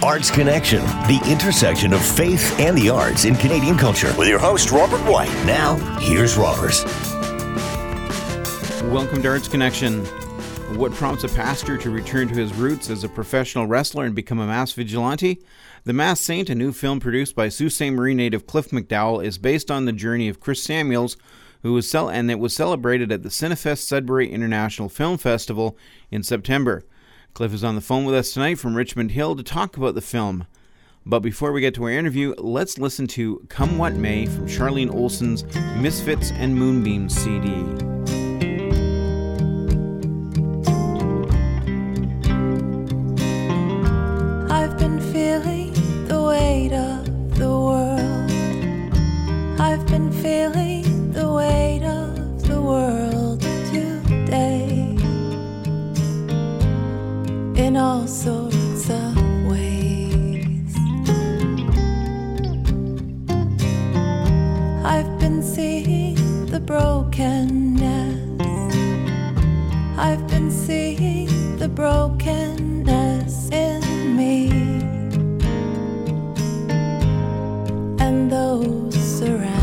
Arts Connection, the intersection of faith and the arts in Canadian culture. With your host, Robert White. Now, here's Robert. Welcome to Arts Connection. What prompts a pastor to return to his roots as a professional wrestler and become a mass vigilante? The Masked Saint, a new film produced by Sault Ste. Marie native Cliff McDowell, is based on the journey of Chris Samuels, and it was celebrated at the Cinefest Sudbury International Film Festival in September. Cliff is on the phone with us tonight from Richmond Hill to talk about the film. But before we get to our interview, let's listen to Come What May from Charlene Olsen's Misfits and Moonbeams CD. I've been feeling the weight of the world. I've been feeling the weight of the world today, in all sorts of ways. I've been seeing the brokenness. I've been seeing the brokenness in me and those surrounding.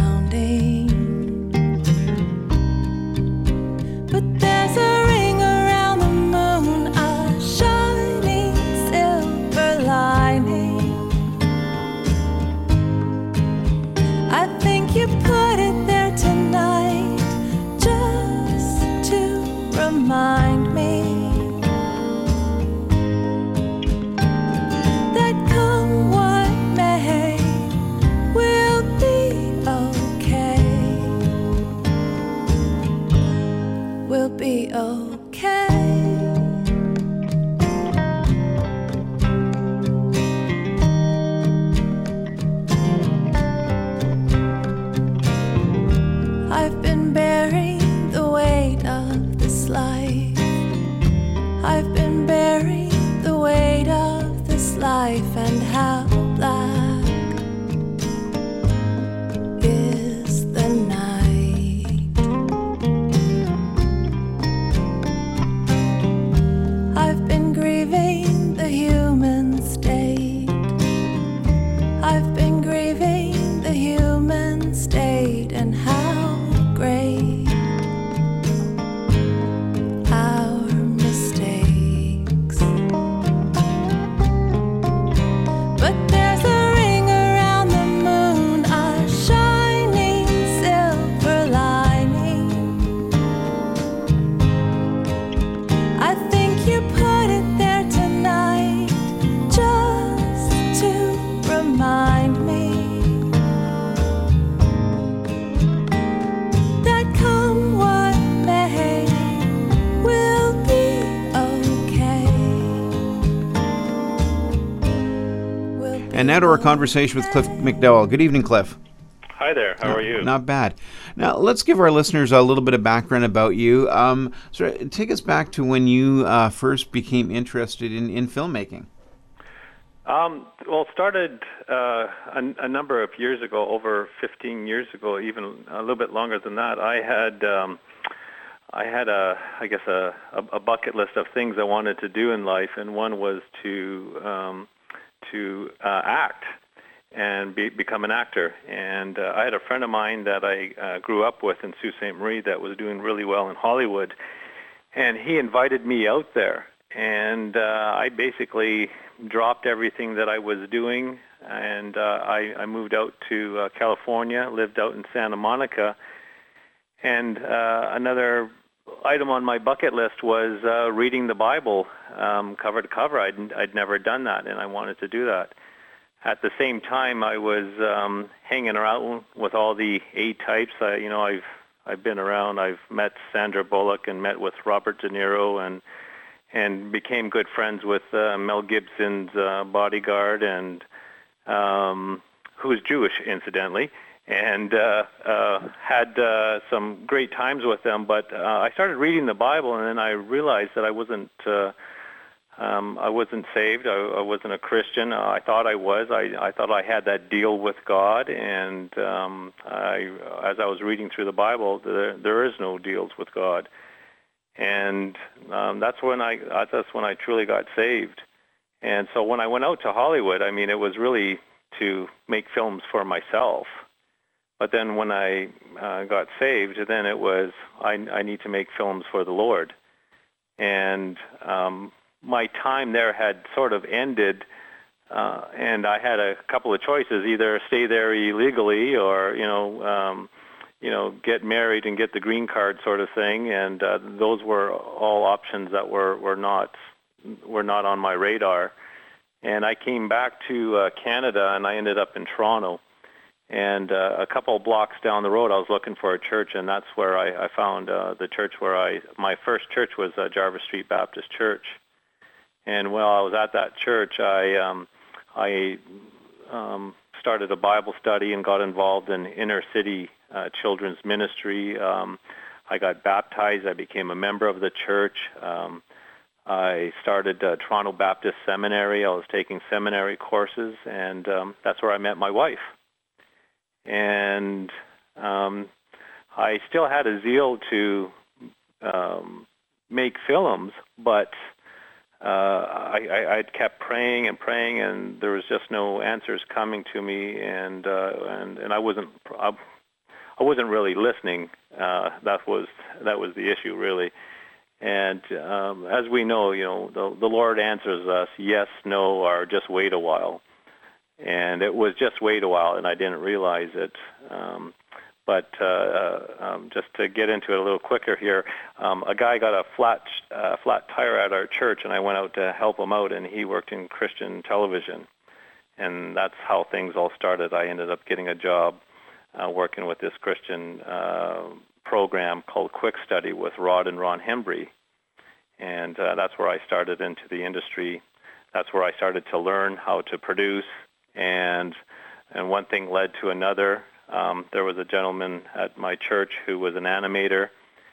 But there's a ring around the moon, a shining silver lining. I think you put it there tonight just to remind me that come what may, we'll be okay. We'll be okay. I've been bearing the weight of this life. I've been bearing the weight of this life, and how black is the night. I've been grieving the human state. I've been grieving the human state, and how great our mistakes. But there's a ring around the moon, a shining silver lining. I think you put it there tonight just to remind me that come what may, we'll be okay. We'll be And now to our conversation with Cliff McDowell. Good evening, Cliff. Hi there. How are you? Not bad. Now, let's give our listeners a little bit of background about you. Take us back to when you first became interested in filmmaking. Well, it started a number of years ago, over 15 years ago, even a little bit longer than that. I had a bucket list of things I wanted to do in life, and one was to act and become an actor. And I had a friend of mine that I grew up with in Sault Ste. Marie that was doing really well in Hollywood, and he invited me out there. And I basically dropped everything that I was doing, and I moved out to California, lived out in Santa Monica. And another item on my bucket list was reading the Bible cover to cover. I'd never done that, and I wanted to do that. At the same time, I was hanging around with all the A-types. I've been around. I've met Sandra Bullock and met with Robert De Niro and became good friends with Mel Gibson's bodyguard, and who is Jewish, incidentally, and had some great times with them. But I started reading the Bible, and then I realized that I wasn't saved. I wasn't a Christian. I thought I was. I thought I had that deal with God, and as I was reading through the Bible, there is no deals with God. And that's when I truly got saved. And so when I went out to Hollywood, I mean, it was really to make films for myself. But then when I got saved, then it was, I need to make films for the Lord. And my time there had sort of ended, and I had a couple of choices: either stay there illegally, or get married and get the green card, sort of thing. And those were all options that were not on my radar. And I came back to Canada, and I ended up in Toronto. And a couple of blocks down the road, I was looking for a church, and that's where I found the church my first church was Jarvis Street Baptist Church. And while I was at that church, I started a Bible study and got involved in inner city children's ministry. I got baptized. I became a member of the church. I started Toronto Baptist Seminary. I was taking seminary courses, and that's where I met my wife. And I still had a zeal to make films, but I'd kept praying, and there was just no answers coming to me, and I wasn't really listening. That was the issue, really. And as we know, the Lord answers us yes, no, or just wait a while. And it was just wait a while, and I didn't realize it. But just to get into it a little quicker here, a guy got a flat tire at our church, and I went out to help him out, and he worked in Christian television. And that's how things all started. I ended up getting a job working with this Christian program called Quick Study with Rod and Ron Hembry. And that's where I started into the industry. That's where I started to learn how to produce. And one thing led to another. There was a gentleman at my church who was an animator,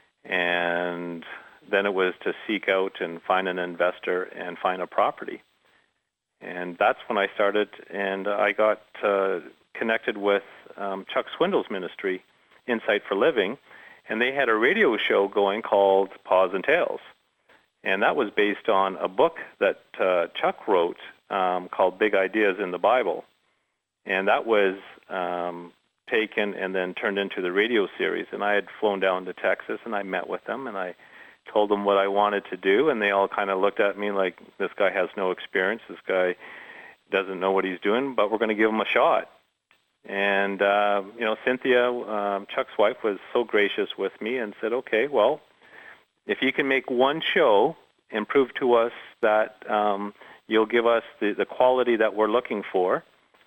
and then it was to seek out and find an investor and find a property. And that's when I started, and I got connected with Chuck Swindoll's ministry, Insight for Living, and they had a radio show going called Paws and Tails. And that was based on a book that Chuck wrote called Big Ideas in the Bible. And that was taken and then turned into the radio series. And I had flown down to Texas, and I met with them, and I told them what I wanted to do, and they all kind of looked at me like, this guy has no experience, this guy doesn't know what he's doing, but we're going to give him a shot. And, Cynthia, Chuck's wife, was so gracious with me and said, okay, well, if you can make one show and prove to us that you'll give us the quality that we're looking for,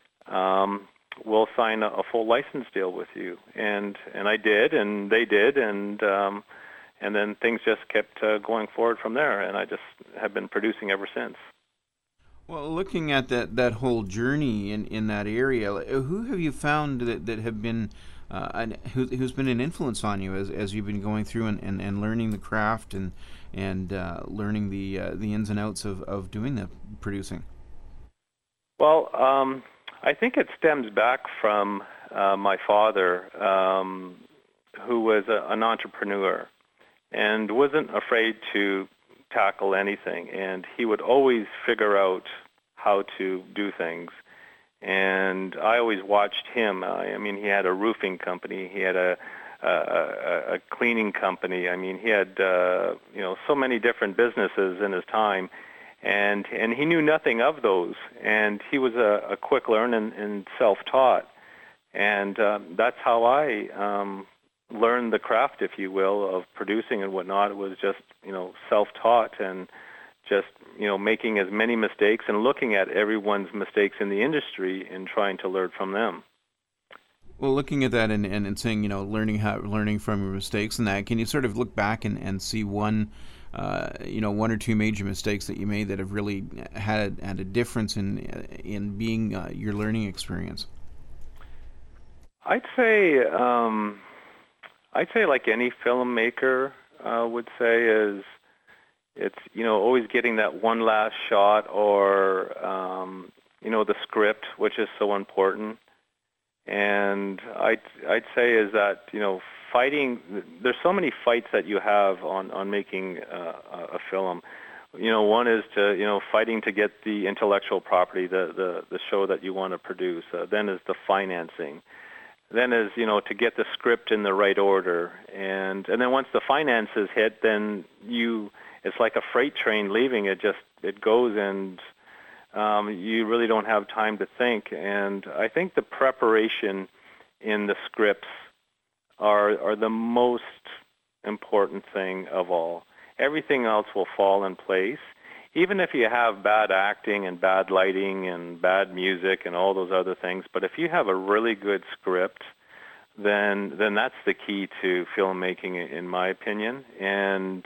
we'll sign a full license deal with you. And I did, and they did, and then things just kept going forward from there, and I just have been producing ever since. Well, looking at that whole journey in that area, who have you found that have been who's been an influence on you as you've been going through and learning the craft and learning the ins and outs of doing the producing? Well, I think it stems back from my father, who was an entrepreneur and wasn't afraid to tackle anything, and he would always figure out how to do things. And I always watched him. I mean, he had a roofing company. He had a cleaning company. I mean, he had so many different businesses in his time, and he knew nothing of those. And he was a quick learner and self-taught. And that's how I learned the craft, if you will, of producing and whatnot. It was just self-taught and just making as many mistakes and looking at everyone's mistakes in the industry and trying to learn from them. Well, looking at that and saying, learning from your mistakes and that, can you sort of look back and see one or two major mistakes that you made that have really had a difference in being your learning experience? I'd say like any filmmaker would say is it's always getting that one last shot, or the script, which is so important. And I'd say is that fighting. There's so many fights that you have on making a film. One is to, fighting to get the intellectual property, the show that you want to produce. Then is the financing. Then is, to get the script in the right order. And then once the finances hit, then it's like a freight train leaving. It goes, and you really don't have time to think. And I think the preparation in the scripts are the most important thing of all. Everything else will fall in place. Even if you have bad acting and bad lighting and bad music and all those other things, but if you have a really good script, then that's the key to filmmaking, in my opinion. And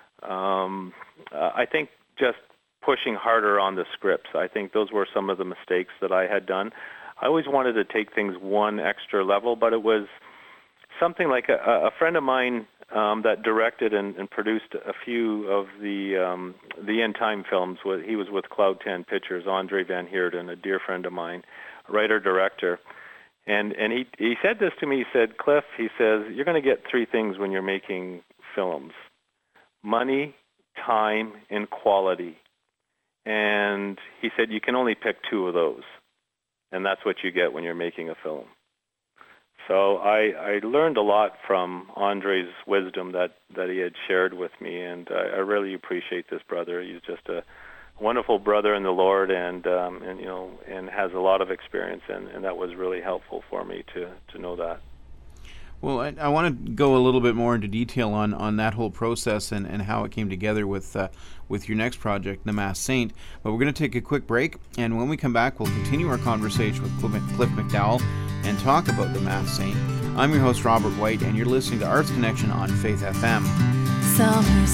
I think just pushing harder on the scripts, I think those were some of the mistakes that I had done. I always wanted to take things one extra level, but it was something like a friend of mine that directed and produced a few of the End Time films. He was with Cloud 10 Pictures, Andre Van Heerden, a dear friend of mine, writer-director. And he said this to me. He said, Cliff, he says, you're going to get three things when you're making films: money, time, and quality. And he said, you can only pick two of those. And that's what you get when you're making a film. So I learned a lot from Andre's wisdom that he had shared with me, and I really appreciate this brother. He's just a wonderful brother in the Lord, and has a lot of experience, and that was really helpful for me to know that. Well, I want to go a little bit more into detail on that whole process and how it came together with your next project, The Masked Saint. But we're going to take a quick break, and when we come back, we'll continue our conversation with Cliff McDowell and talk about The Masked Saint. I'm your host, Robert White, and you're listening to Arts Connection on Faith FM. Summer's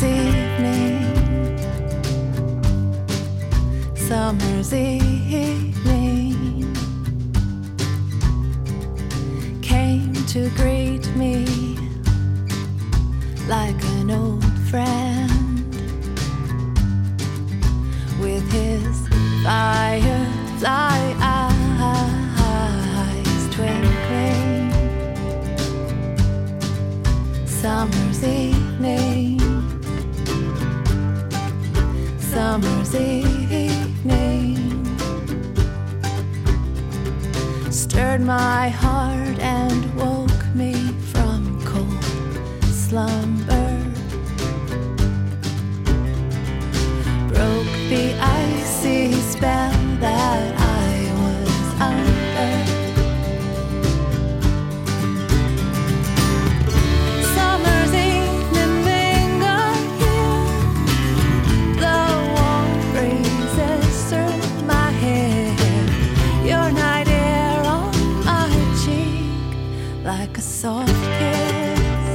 evening came to greet me like an old friend with his firefly eyes twinkling. Summer's evening stirred my heart and woke me from cold slumber, broke the icy spell that I was under. Summer's evening linger here, the warm breezes through my hair, your night air on my cheek like a soft kiss.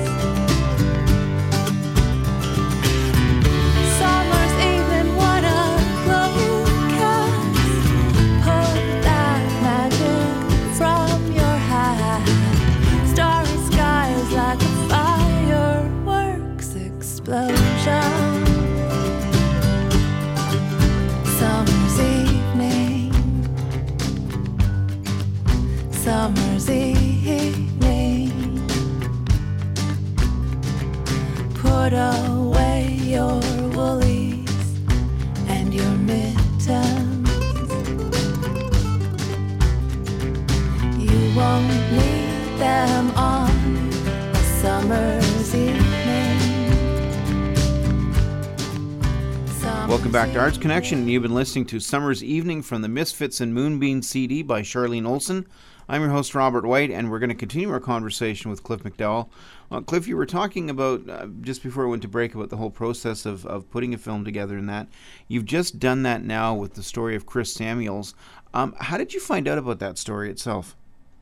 Summer's evening, what a glow you cast. Pour that magic from your hat. Starry skies like a fireworks explosion. Summer's evening, put away your woolies and your mittens. You won't need them on a summer's evening. Welcome back to Arts Connection, and you've been listening to Summer's Evening from the Misfits and Moonbeam CD by Charlene Olson. I'm your host, Robert White, and we're going to continue our conversation with Cliff McDowell. Cliff, you were talking about, just before we went to break, about the whole process of putting a film together and that. You've just done that now with the story of Chris Samuels. How did you find out about that story itself?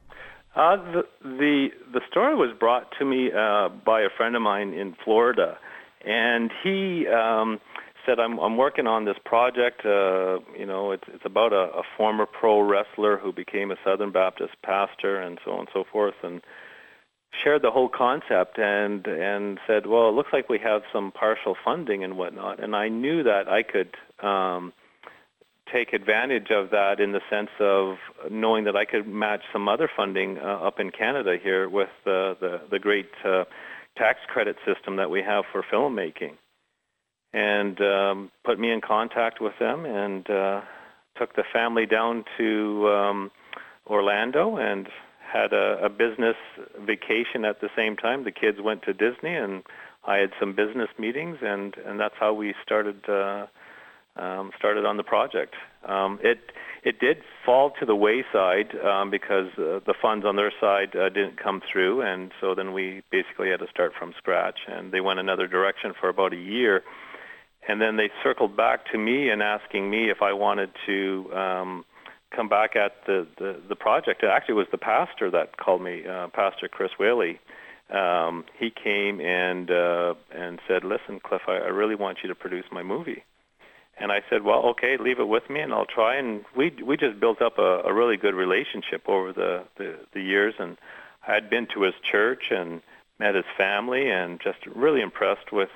The story was brought to me by a friend of mine in Florida, and he said, I'm working on this project. It's about a former pro wrestler who became a Southern Baptist pastor and so on and so forth, and shared the whole concept and said, well, it looks like we have some partial funding and whatnot. And I knew that I could take advantage of that in the sense of knowing that I could match some other funding up in Canada here with the great tax credit system that we have for filmmaking. and put me in contact with them, and took the family down to Orlando and had a business vacation at the same time. The kids went to Disney, and I had some business meetings, and that's how we started on the project. It did fall to the wayside because the funds on their side didn't come through, and so then we basically had to start from scratch, and they went another direction for about a year. And then they circled back to me and asking me if I wanted to come back at the project. It actually was the pastor that called me, Pastor Chris Whaley. He came and said, "Listen, Cliff, I really want you to produce my movie." And I said, "Well, okay, leave it with me, and I'll try." And we just built up a really good relationship over the years. And I had been to his church and met his family, and just really impressed with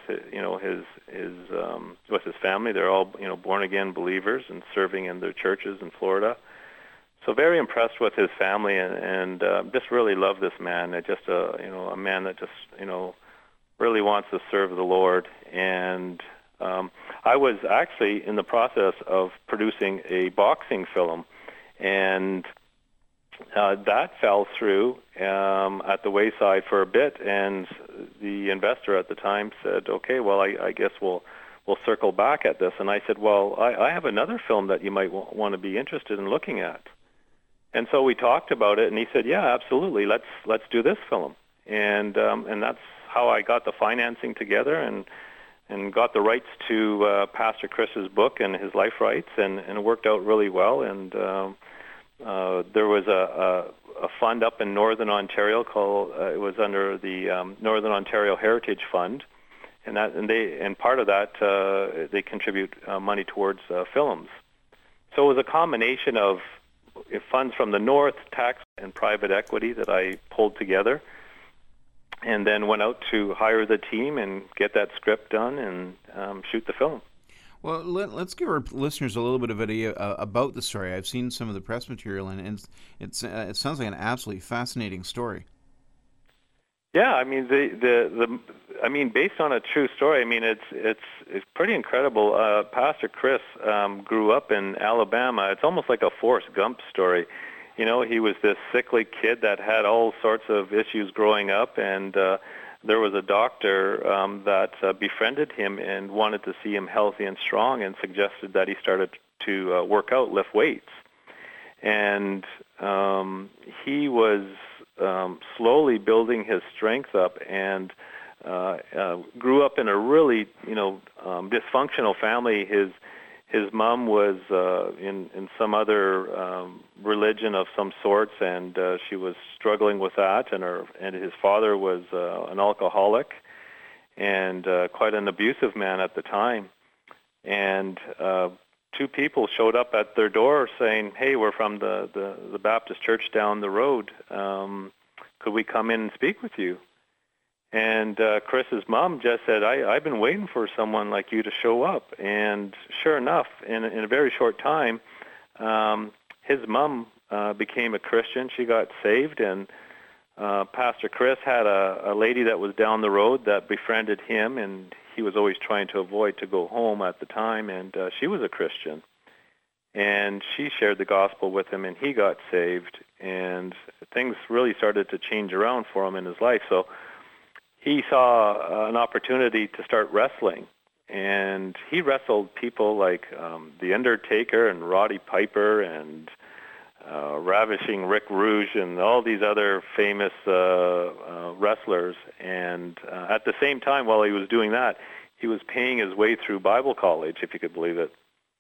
his family. They're all born again believers and serving in their churches in Florida. So very impressed with his family, and just really love this man. Just a man that just really wants to serve the Lord. And I was actually in the process of producing a boxing film, and that fell through at the wayside for a bit, and the investor at the time said, "Okay, well, I guess we'll circle back at this." And I said, "Well, I have another film that you might want to be interested in looking at." And so we talked about it, and he said, "Yeah, absolutely, let's do this film." And that's how I got the financing together and got the rights to Pastor Chris's book and his life rights, and it worked out really well. And there was a fund up in Northern Ontario called it was under the Northern Ontario Heritage Fund, and part of that they contribute money towards films. So it was a combination of funds from the North, tax and private equity that I pulled together, and then went out to hire the team and get that script done and shoot the film. Well, let's give our listeners a little bit of idea about the story. I've seen some of the press material, and it sounds like an absolutely fascinating story. Yeah, I mean based on a true story. I mean it's pretty incredible. Pastor Chris grew up in Alabama. It's almost like a Forrest Gump story. He was this sickly kid that had all sorts of issues growing up, and there was a doctor that befriended him and wanted to see him healthy and strong, and suggested that he started to work out, lift weights. And he was slowly building his strength up, and grew up in a really dysfunctional family. His mom was in some other religion of some sorts, and she was struggling with that. And his father was an alcoholic and quite an abusive man at the time. And two people showed up at their door saying, "Hey, we're from the Baptist church down the road. Could we come in and speak with you?" And Chris's mom just said, I've been waiting for someone like you to show up. And sure enough, in a very short time, his mom became a Christian. She got saved, and Pastor Chris had a lady that was down the road that befriended him, and he was always trying to avoid to go home at the time, and she was a Christian. And she shared the gospel with him, and he got saved, and things really started to change around for him in his life. So he saw an opportunity to start wrestling, and he wrestled people like The Undertaker and Roddy Piper and Ravishing Rick Rouge and all these other famous wrestlers. And at the same time, while he was doing that, he was paying his way through Bible college, if you could believe it.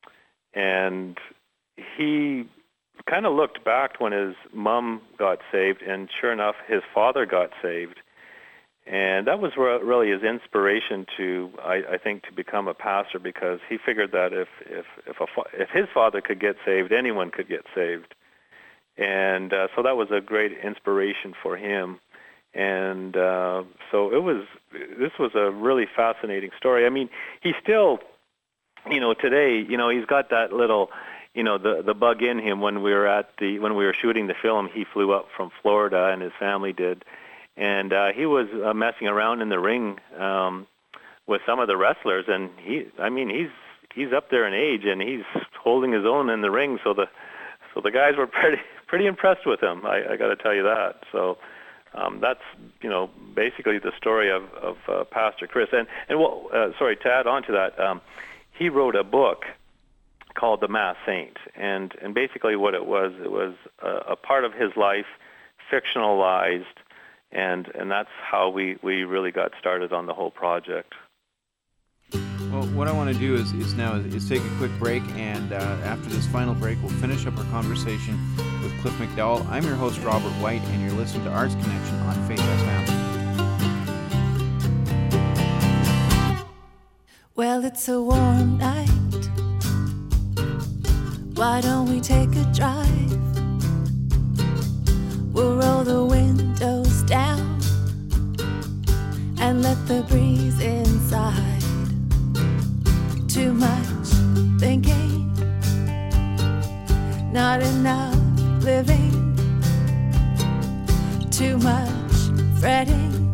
And he kind of looked back when his mom got saved, and sure enough, his father got saved. And that was really his inspiration to, I think, to become a pastor, because he figured that if his father could get saved, anyone could get saved. And so that was a great inspiration for him. And so this was a really fascinating story. I mean, he still, today, he's got that little, the bug in him. When we were shooting the film, he flew up from Florida, and his family did. And he was messing around in the ring with some of the wrestlers, and he's up there in age, and he's holding his own in the ring. So the guys were pretty impressed with him. I got to tell you that. So that's basically the story of Pastor Chris. And to add on to that, he wrote a book called The Masked Saint, and basically what it was a part of his life, fictionalized, and that's how we really got started on the whole project. Well, what I want to do is take a quick break, and after this final break, we'll finish up our conversation with Cliff McDowell. I'm your host, Robert White, and you're listening to Arts Connection on Faith FM. Well, it's a warm night. Why don't we take a drive? We'll roll the windows down and let the breeze inside. Too much thinking, not enough living. Too much fretting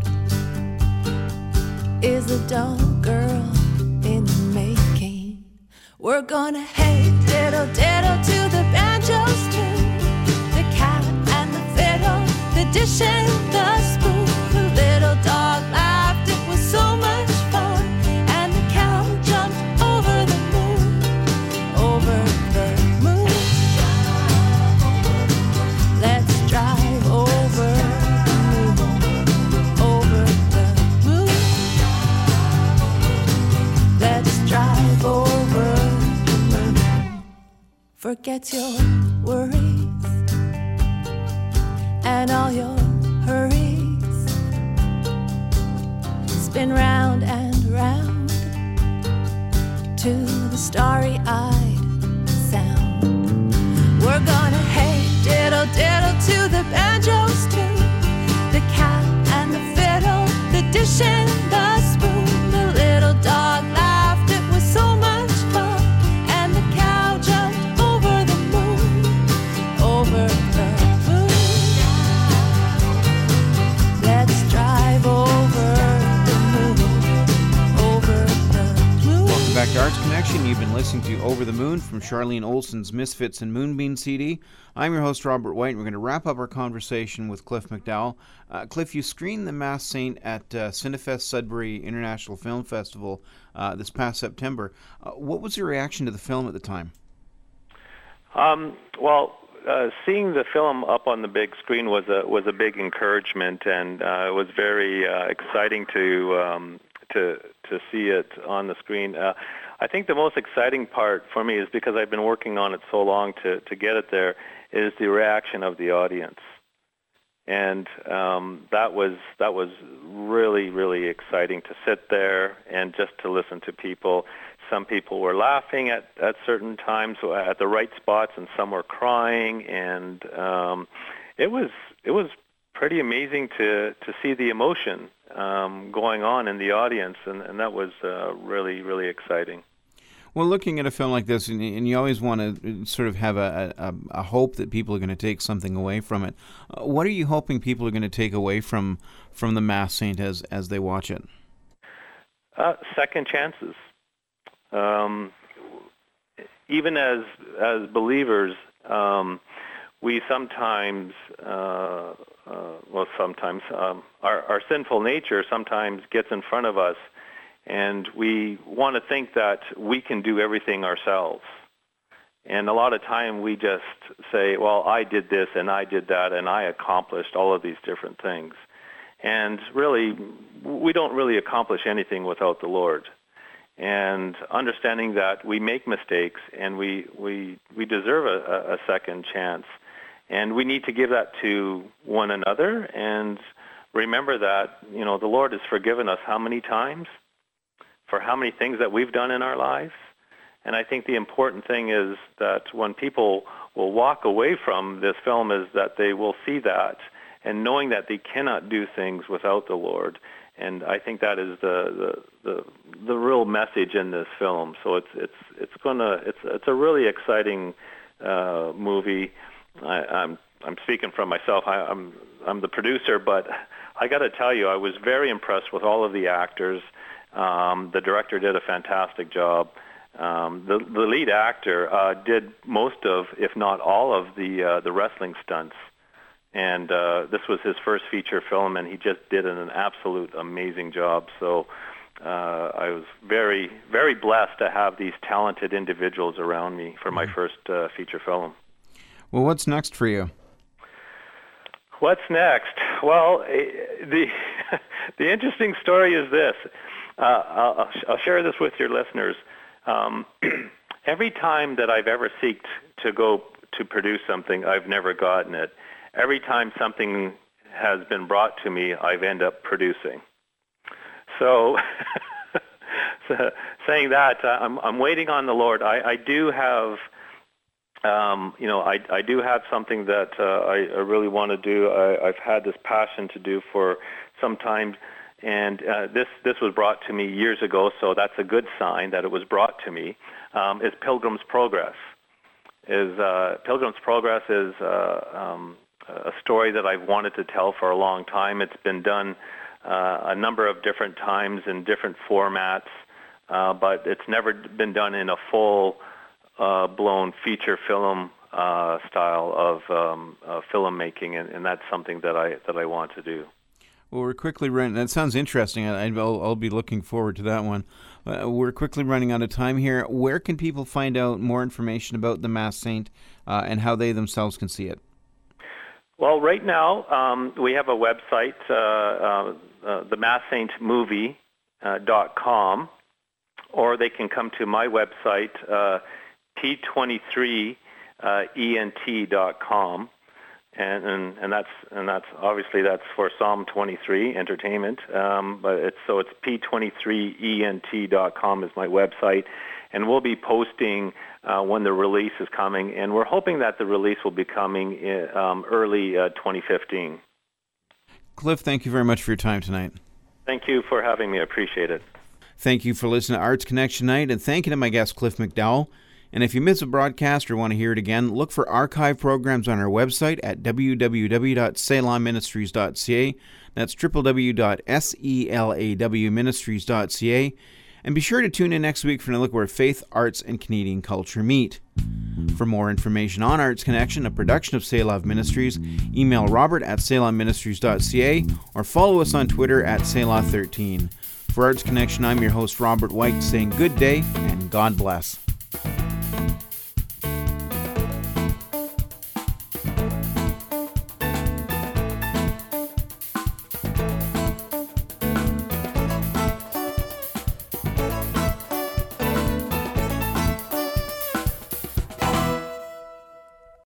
is a dull girl in the making. We're gonna hey diddle diddle to the banjo's tune, the cat and the fiddle, the dish and the spoon. The little dog laughed, it was so much fun, and the cow jumped over the moon, over the moon. Let's drive over the moon, over the moon. Let's drive over the moon. Forget your worries and all your hurries. Spin round and round to the starry-eyed sound. We're gonna hey diddle diddle to the banjo's tune, the cat and the fiddle, the dish and the spoon. The little dog laughed, it was so much fun, and the cow jumped over the moon, over the moon. Let's drive over the moon, over the moon. Welcome back to Arts Connection. You've been listening to Over the Moon from Charlene Olson's Misfits and Moonbeam CD. I'm your host, Robert White, and we're going to wrap up our conversation with Cliff McDowell. Cliff, you screened The Masked Saint at Cinefest Sudbury International Film Festival this past September. What was your reaction to the film at the time? Seeing the film up on the big screen was a big encouragement, and it was very exciting to see it on the screen. I think the most exciting part for me is because I've been working on it so long to get it there, is the reaction of the audience. And that was really, really exciting to sit there and just to listen to people. Some people were laughing at certain times at the right spots, and some were crying, and it was pretty amazing to see the emotion going on in the audience, and that was really, really exciting. Well, looking at a film like this, and you always want to sort of have a hope that people are going to take something away from it. What are you hoping people are going to take away from The Masked Saint as they watch it? Second chances. Even as believers, we sometimes, our sinful nature sometimes gets in front of us, and we want to think that we can do everything ourselves. And a lot of time we just say, well, I did this and I did that and I accomplished all of these different things. And really, we don't really accomplish anything without the Lord. And understanding that we make mistakes and we deserve a second chance. And we need to give that to one another and remember that, the Lord has forgiven us how many times for how many things that we've done in our lives. And I think the important thing is that when people will walk away from this film is that they will see that and knowing that they cannot do things without the Lord. And I think that is the real message in this film. So it's a really exciting movie. I'm speaking from myself. I'm the producer, but I got to tell you, I was very impressed with all of the actors. The director did a fantastic job. The lead actor did most of, if not all of, the wrestling stunts. And this was his first feature film, and he just did an absolute amazing job. So I was very, very blessed to have these talented individuals around me for my first feature film. Well, what's next for you? What's next? Well, the interesting story is this. I'll share this with your listeners. Every time that I've ever seeked to go to produce something, I've never gotten it. Every time something has been brought to me, I've ended up producing. So, saying that, I'm waiting on the Lord. I do have, I do have something that I really want to do. I've had this passion to do for some time, and this was brought to me years ago. So that's a good sign that it was brought to me. Is Pilgrim's Progress? Pilgrim's Progress is a story that I've wanted to tell for a long time. It's been done a number of different times in different formats, but it's never been done in a full-blown feature film style of filmmaking, and that's something that I want to do. Well, we're quickly running. That sounds interesting. I'll be looking forward to that one. We're quickly running out of time here. Where can people find out more information about The Masked Saint and how they themselves can see it? Well, right now we have a website, themasksaintmovie.com, or they can come to my website, p23ent.com, and that's obviously that's for Psalm 23 Entertainment, but it's p23ent.com is my website. And we'll be posting when the release is coming, and we're hoping that the release will be coming in early 2015. Cliff, thank you very much for your time tonight. Thank you for having me. I appreciate it. Thank you for listening to Arts Connection Night, and thank you to my guest, Cliff McDowell. And if you miss a broadcast or want to hear it again, look for archive programs on our website at www.selahministries.ca. That's www.selawministries.ca. And be sure to tune in next week for a look where faith, arts, and Canadian culture meet. For more information on Arts Connection, a production of Selah Ministries, email robert@selahministries.ca or follow us on Twitter @Selah13. For Arts Connection, I'm your host, Robert White, saying good day and God bless.